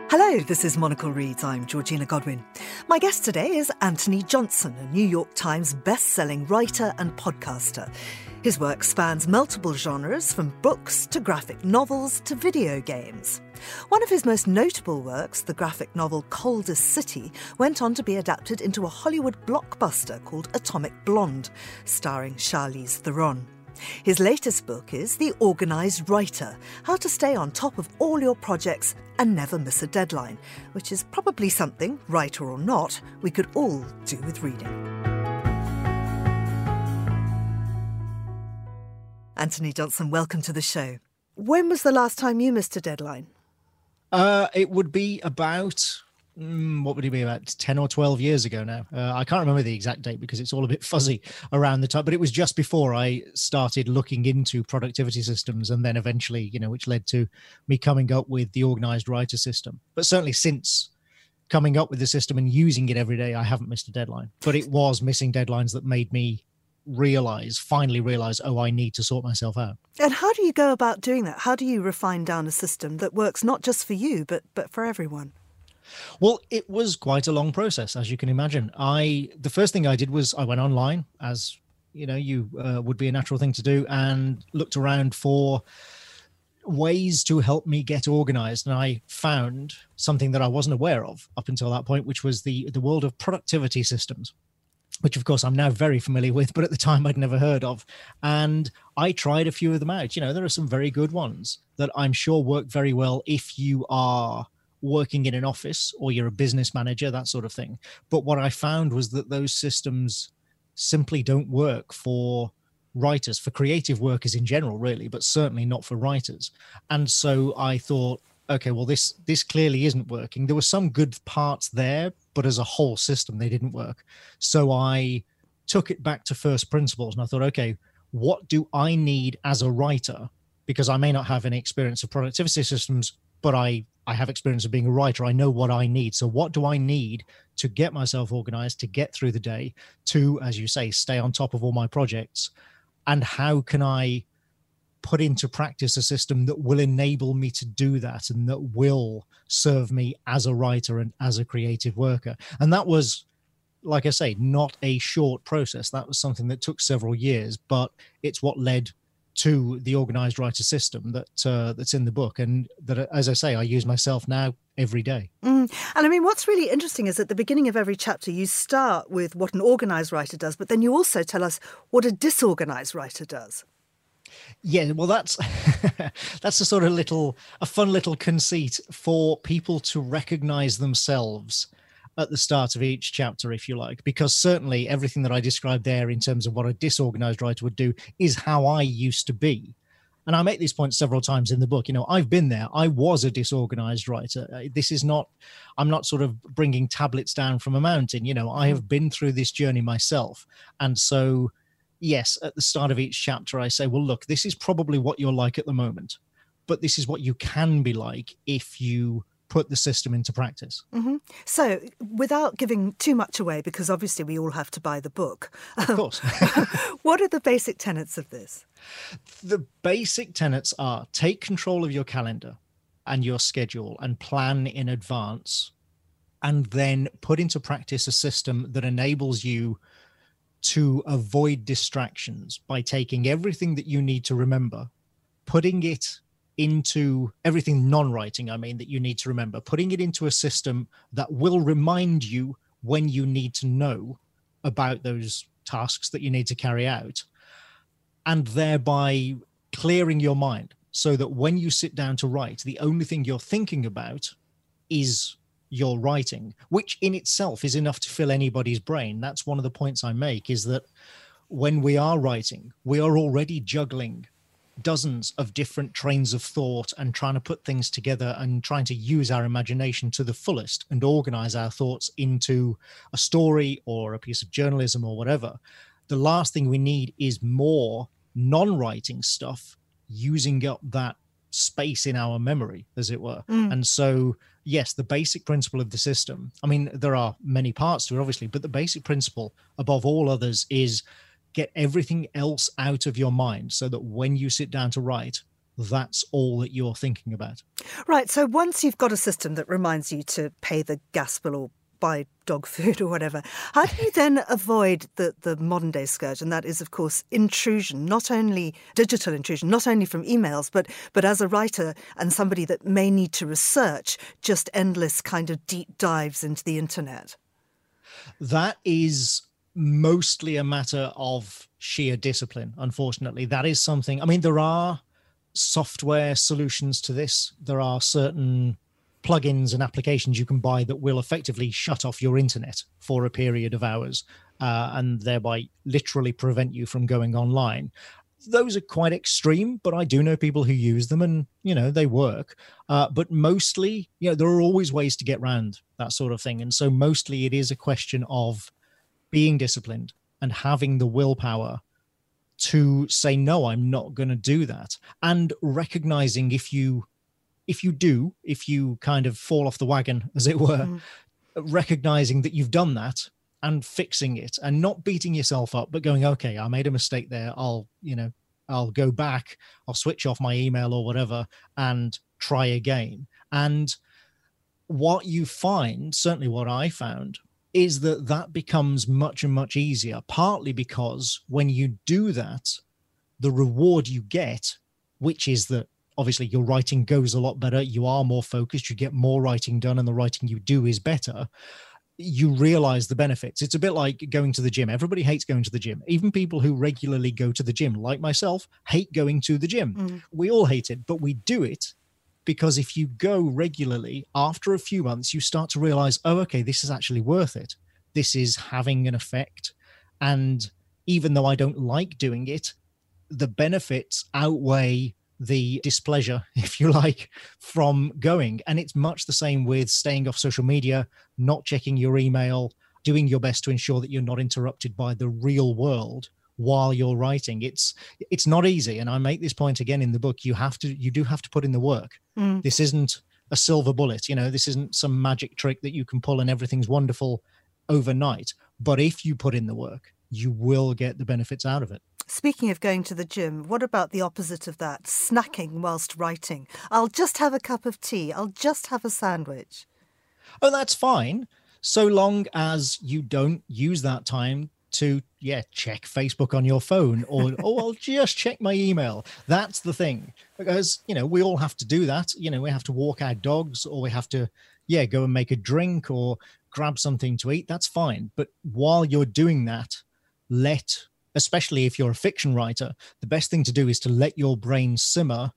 Hello, this is Monocle Reads. I'm Georgina Godwin. My guest today is Anthony Johnson, a New York Times best-selling writer and podcaster. His work spans multiple genres, from books to graphic novels to video games. One of his most notable works, the graphic novel Coldest City, went on to be adapted into a Hollywood blockbuster called Atomic Blonde, starring Charlize Theron. His latest book is The Organised Writer, How to Stay on Top of All Your Projects and Never Miss a Deadline, which is probably something, writer or not, we could all do with reading. Anthony Johnson, welcome to the show. When was the last time you missed a deadline? It would be about, what would it be, about 10 or 12 years ago now. I can't remember the exact date because it's all a bit fuzzy around the time, but it was just before I started looking into productivity systems, and then eventually, which led to me coming up with the Organised Writer system. But certainly since coming up with the system and using it every day, I haven't missed a deadline. But it was missing deadlines that made me finally realize, I need to sort myself out. And how do you go about doing that? How do you refine down a system that works not just for you, but for everyone? Well, it was quite a long process, as you can imagine. The first thing I did was I went online, as would be a natural thing to do, and looked around for ways to help me get organized. And I found something that I wasn't aware of up until that point, which was the world of productivity systems, which of course I'm now very familiar with, but at the time I'd never heard of. And I tried a few of them out. There are some very good ones that I'm sure work very well if you are working in an office or you're a business manager, that sort of thing. But what I found was that those systems simply don't work for writers, for creative workers in general, really, but certainly not for writers. And so I thought, okay, well, this clearly isn't working. There were some good parts there, but as a whole system, they didn't work. So I took it back to first principles, and I thought, okay, what do I need as a writer? Because I may not have any experience of productivity systems, but I have experience of being a writer. I know what I need. So what do I need to get myself organized, to get through the day, to, as you say, stay on top of all my projects? And how can I put into practice a system that will enable me to do that and that will serve me as a writer and as a creative worker? And that was, like I say, not a short process. That was something that took several years, but it's what led to the Organised Writer system that's in the book, and that, as I say, I use myself now every day. And I mean, what's really interesting is at the beginning of every chapter, you start with what an organised writer does, but then you also tell us what a disorganised writer does. Yeah, well, that's that's a fun little conceit for people to recognize themselves at the start of each chapter, if you like, because certainly everything that I described there in terms of what a disorganized writer would do is how I used to be. And I make these points several times in the book. I've been there. I was a disorganized writer. I'm not sort of bringing tablets down from a mountain. I have been through this journey myself. And so, yes, at the start of each chapter, I say, well, look, this is probably what you're like at the moment, but this is what you can be like if you put the system into practice. Mm-hmm. So, without giving too much away, because obviously we all have to buy the book. Of course. What are the basic tenets of this? The basic tenets are: take control of your calendar and your schedule and plan in advance, and then put into practice a system that enables you to avoid distractions by taking everything that you need to remember, putting it into everything non-writing, that you need to remember, putting it into a system that will remind you when you need to know about those tasks that you need to carry out, and thereby clearing your mind so that when you sit down to write, the only thing you're thinking about is your writing, which in itself is enough to fill anybody's brain. That's one of the points I make, is that when we are writing, we are already juggling dozens of different trains of thought and trying to put things together and trying to use our imagination to the fullest and organize our thoughts into a story or a piece of journalism or whatever. The last thing we need is more non-writing stuff using up that space in our memory, as it were. And so, yes, the basic principle of the system, there are many parts to it, obviously, but the basic principle above all others is get everything else out of your mind so that when you sit down to write, that's all that you're thinking about. Right. So once you've got a system that reminds you to pay the gas bill or buy dog food or whatever, how do you then avoid the modern day scourge? And that is, of course, intrusion, not only digital intrusion, not only from emails, but as a writer and somebody that may need to research, just endless kind of deep dives into the internet. That is mostly a matter of sheer discipline, unfortunately. That is something, I mean, there are software solutions to this. There are certain plugins and applications you can buy that will effectively shut off your internet for a period of hours and thereby literally prevent you from going online. Those are quite extreme, but I do know people who use them and, they work. But mostly, there are always ways to get around that sort of thing. And so mostly it is a question of being disciplined and having the willpower to say, no, I'm not going to do that. And recognizing if you kind of fall off the wagon, as it were, recognizing that you've done that and fixing it and not beating yourself up, but going, okay, I made a mistake there. I'll go back, I'll switch off my email or whatever and try again. And what you find, certainly what I found, is that becomes much and much easier, partly because when you do that, the reward you get, which is that obviously your writing goes a lot better, you are more focused, you get more writing done, and the writing you do is better, you realize the benefits. It's a bit like going to the gym. Everybody hates going to the gym. Even people who regularly go to the gym, like myself, hate going to the gym. We all hate it, but we do it because if you go regularly, after a few months, you start to realize, oh, okay, this is actually worth it. This is having an effect. And even though I don't like doing it, the benefits outweigh the displeasure, if you like, from going. And it's much the same with staying off social media, not checking your email, doing your best to ensure that you're not interrupted by the real world while you're writing. It's not easy. And I make this point again in the book. You do have to put in the work. This isn't a silver bullet. This isn't some magic trick that you can pull and everything's wonderful overnight. But if you put in the work, you will get the benefits out of it. Speaking of going to the gym, what about the opposite of that? Snacking whilst writing. I'll just have a cup of tea. I'll just have a sandwich. Oh, that's fine. So long as you don't use that time to, check Facebook on your phone or, I'll just check my email. That's the thing. Because, we all have to do that. We have to walk our dogs or we have to, go and make a drink or grab something to eat. That's fine. But while you're doing that, especially if you're a fiction writer, the best thing to do is to let your brain simmer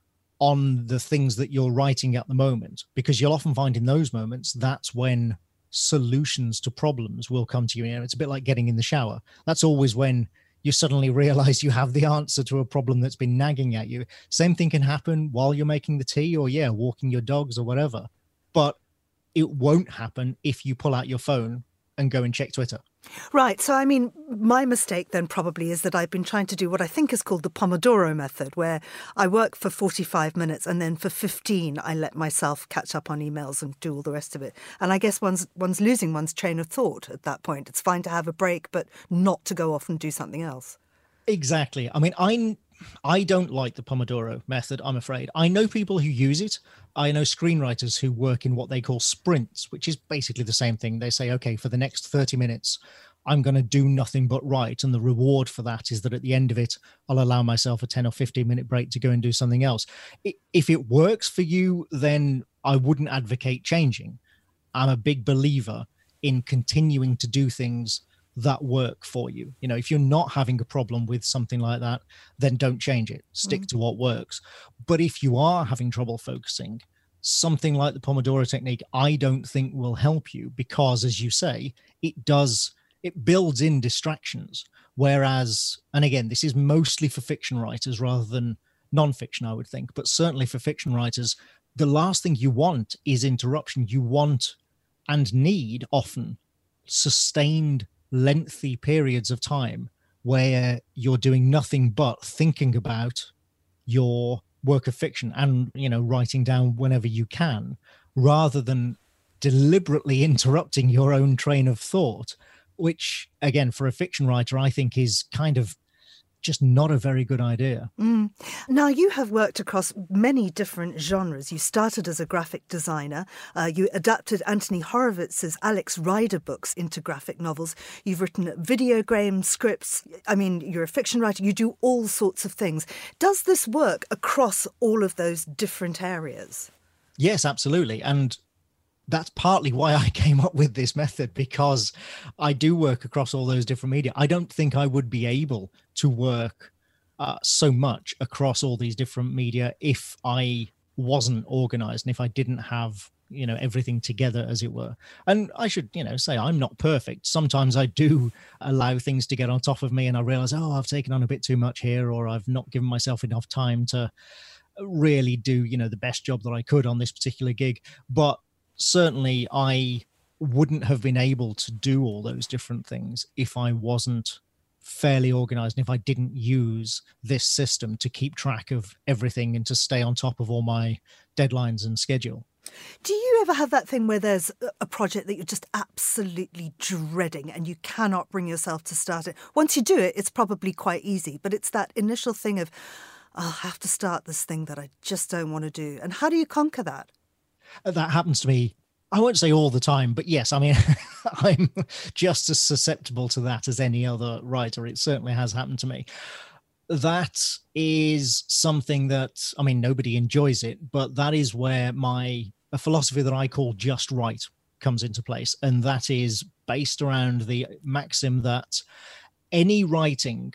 on the things that you're writing at the moment, because you'll often find in those moments, that's when solutions to problems will come to you. It's a bit like getting in the shower. That's always when you suddenly realize you have the answer to a problem that's been nagging at you. Same thing can happen while you're making the tea or, walking your dogs or whatever. But it won't happen if you pull out your phone and go and check Twitter. Right. So, I mean, my mistake then probably is that I've been trying to do what I think is called the Pomodoro method, where I work for 45 minutes and then for 15, I let myself catch up on emails and do all the rest of it. And I guess one's losing one's train of thought at that point. It's fine to have a break, but not to go off and do something else. Exactly. I mean, I don't like the Pomodoro method, I'm afraid. I know people who use it. I know screenwriters who work in what they call sprints, which is basically the same thing. They say, okay, for the next 30 minutes, I'm going to do nothing but write. And the reward for that is that at the end of it, I'll allow myself a 10 or 15 minute break to go and do something else. If it works for you, then I wouldn't advocate changing. I'm a big believer in continuing to do things that work for you. If you're not having a problem with something like that, then don't change it. Stick to what works. But if you are having trouble focusing, something like the Pomodoro technique, I don't think will help you because, as you say, it builds in distractions. Whereas, and again, this is mostly for fiction writers rather than non-fiction, I would think, but certainly for fiction writers, the last thing you want is interruption. You want and need often sustained lengthy periods of time where you're doing nothing but thinking about your work of fiction and, writing down whenever you can, rather than deliberately interrupting your own train of thought, which, again, for a fiction writer, I think is kind of just not a very good idea. Now, you have worked across many different genres. You started as a graphic designer. You adapted Anthony Horowitz's Alex Rider books into graphic novels. You've written video game scripts. I mean, you're a fiction writer. You do all sorts of things. Does this work across all of those different areas? Yes, absolutely. And that's partly why I came up with this method, because I do work across all those different media. I don't think I would be able to work so much across all these different media if I wasn't organized and if I didn't have, everything together, as it were. And I should, say I'm not perfect. Sometimes I do allow things to get on top of me and I realize, I've taken on a bit too much here, or I've not given myself enough time to really do, the best job that I could on this particular gig. But certainly I wouldn't have been able to do all those different things if I wasn't fairly organized and if I didn't use this system to keep track of everything and to stay on top of all my deadlines and schedule. Do you ever have that thing where there's a project that you're just absolutely dreading and you cannot bring yourself to start it? Once you do it, it's probably quite easy, but it's that initial thing of, I'll have to start this thing that I just don't want to do. And how do you conquer that? That happens to me, I won't say all the time, but yes, I mean, I'm just as susceptible to that as any other writer. It certainly has happened to me. That is something that, I mean, nobody enjoys it, but that is where a philosophy that I call just right comes into place. And that is based around the maxim that any writing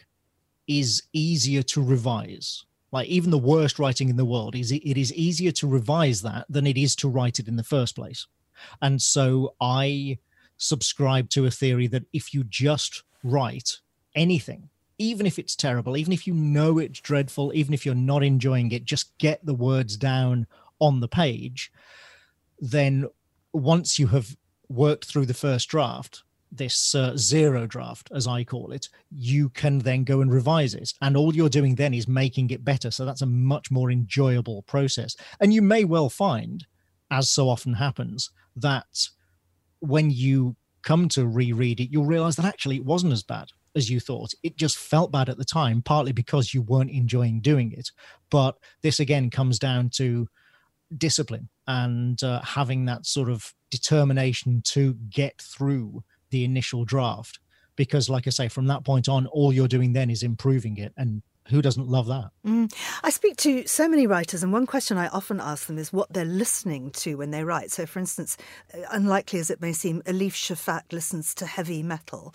is easier to revise. Like even the worst writing in the world, it is easier to revise that than it is to write it in the first place. And so I subscribe to a theory that if you just write anything, even if it's terrible, even if you know it's dreadful, even if you're not enjoying it, just get the words down on the page, then once you have worked through the first draft, this zero draft, as I call it, you can then go and revise it. And all you're doing then is making it better. So that's a much more enjoyable process. And you may well find, as so often happens, that when you come to reread it, you'll realize that actually it wasn't as bad as you thought. It just felt bad at the time, partly because you weren't enjoying doing it. But this again comes down to discipline and having that sort of determination to get through the initial draft, because like I say, from that point on, all you're doing then is improving it, and who doesn't love that? I speak to so many writers, and one question I often ask them is what they're listening to when they write. So, for instance, unlikely as it may seem, Elif Shafak listens to heavy metal,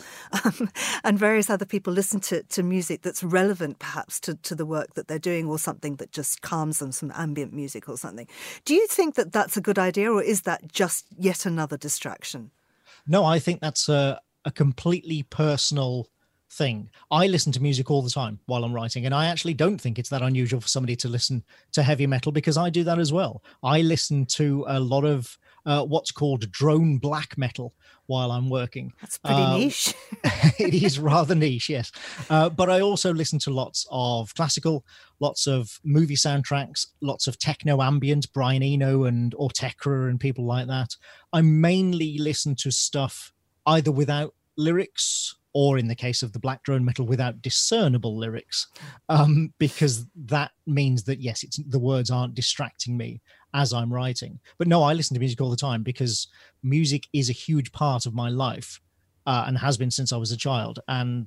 and various other people listen to music that's relevant perhaps to the work that they're doing, or something that just calms them, some ambient music or something. Do you think that that's a good idea, or is that just yet another distraction? No, I think that's a completely personal thing. I listen to music all the time while I'm writing, and I actually don't think it's that unusual for somebody to listen to heavy metal, because I do that as well. I listen to a lot of what's called drone black metal while I'm working. That's pretty niche. It is rather niche, yes. But I also listen to lots of classical, lots of movie soundtracks, lots of techno ambient, Brian Eno and Ortekra and people like that. I mainly listen to stuff either without lyrics, or in the case of the black drone metal, without discernible lyrics, because that means that, yes, the words aren't distracting me as I'm writing. But no, I listen to music all the time because music is a huge part of my life and has been since I was a child. And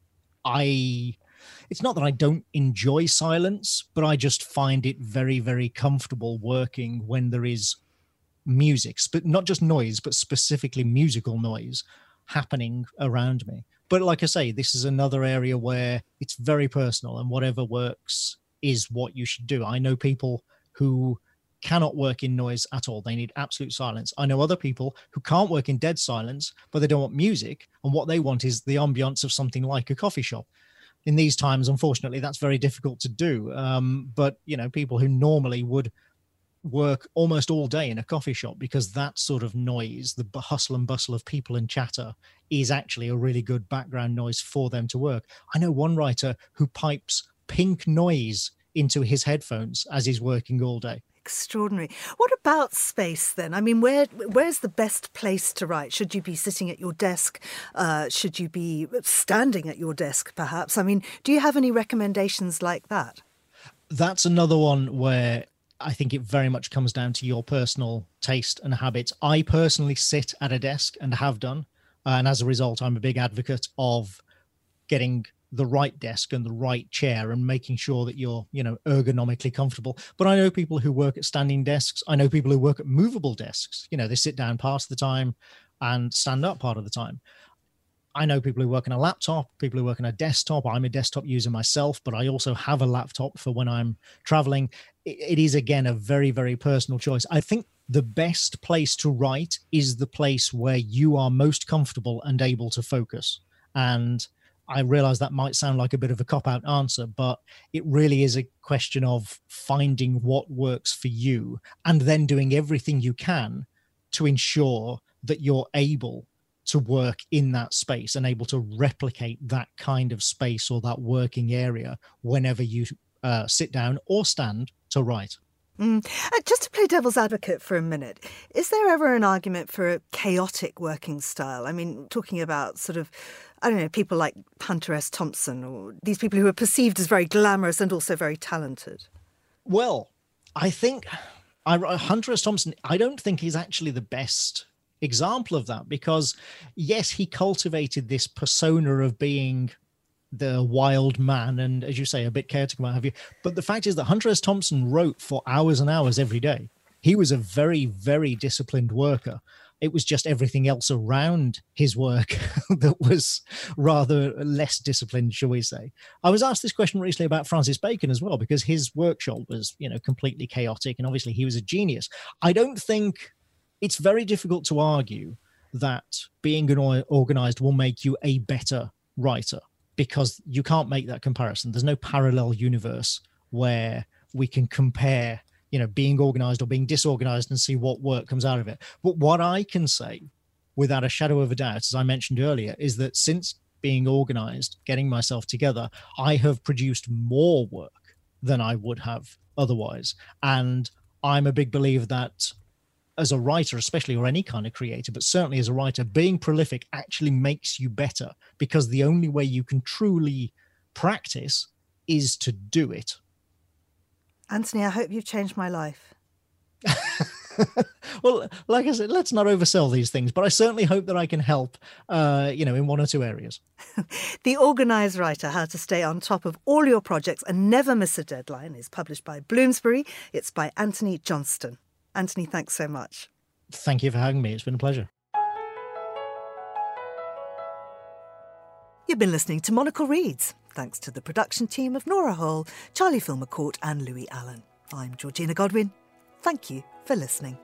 it's not that I don't enjoy silence, but I just find it very, very comfortable working when there is music, but not just noise, but specifically musical noise happening around me. But like I say, this is another area where it's very personal, and whatever works is what you should do. I know people who cannot work in noise at all. They need absolute silence. I know other people who can't work in dead silence, but they don't want music. And what they want is the ambience of something like a coffee shop. In these times, unfortunately, that's very difficult to do. But, people who normally would work almost all day in a coffee shop, because that sort of noise, the hustle and bustle of people and chatter, is actually a really good background noise for them to work. I know one writer who pipes pink noise into his headphones as he's working all day. Extraordinary. What about space then? I mean, where's the best place to write? Should you be sitting at your desk? Should you be standing at your desk, perhaps? I mean, do you have any recommendations like that? That's another one where I think it very much comes down to your personal taste and habits. I personally sit at a desk and have done. And as a result, I'm a big advocate of getting the right desk and the right chair and making sure that you're, ergonomically comfortable. But I know people who work at standing desks. I know people who work at movable desks. They sit down part of the time and stand up part of the time. I know people who work on a laptop, people who work on a desktop. I'm a desktop user myself, but I also have a laptop for when I'm traveling. It is, again, a very, very personal choice. I think the best place to write is the place where you are most comfortable and able to focus. And I realize that might sound like a bit of a cop-out answer, but it really is a question of finding what works for you and then doing everything you can to ensure that you're able to work in that space and able to replicate that kind of space or that working area whenever you sit down or stand to write. Just to play devil's advocate for a minute, is there ever an argument for a chaotic working style? I mean, talking about sort of, people like Hunter S. Thompson or these people who are perceived as very glamorous and also very talented. Well, I think Hunter S. Thompson, I don't think he's actually the best example of that because, yes, he cultivated this persona of being the wild man and, as you say, a bit chaotic, what have you. But the fact is that Hunter S. Thompson wrote for hours and hours every day. He was a very, very disciplined worker. It was just everything else around his work that was rather less disciplined, shall we say. I was asked this question recently about Francis Bacon as well, because his workshop was, completely chaotic. And obviously he was a genius. I don't think it's very difficult to argue that being organized will make you a better writer, because you can't make that comparison. There's no parallel universe where we can compare, being organized or being disorganized and see what work comes out of it. But what I can say without a shadow of a doubt, as I mentioned earlier, is that since being organized, getting myself together, I have produced more work than I would have otherwise. And I'm a big believer that as a writer, especially, or any kind of creator, but certainly as a writer, being prolific actually makes you better, because the only way you can truly practice is to do it. Anthony, I hope you've changed my life. Well, like I said, let's not oversell these things, but I certainly hope that I can help, in one or two areas. The Organised Writer, How to Stay on Top of All Your Projects and Never Miss a Deadline, is published by Bloomsbury. It's by Anthony Johnston. Anthony, thanks so much. Thank you for having me. It's been a pleasure. You've been listening to Monocle Reads, thanks to the production team of Nora Hall, Charlie Filmer-Court and Louis Allen. I'm Georgina Godwin. Thank you for listening.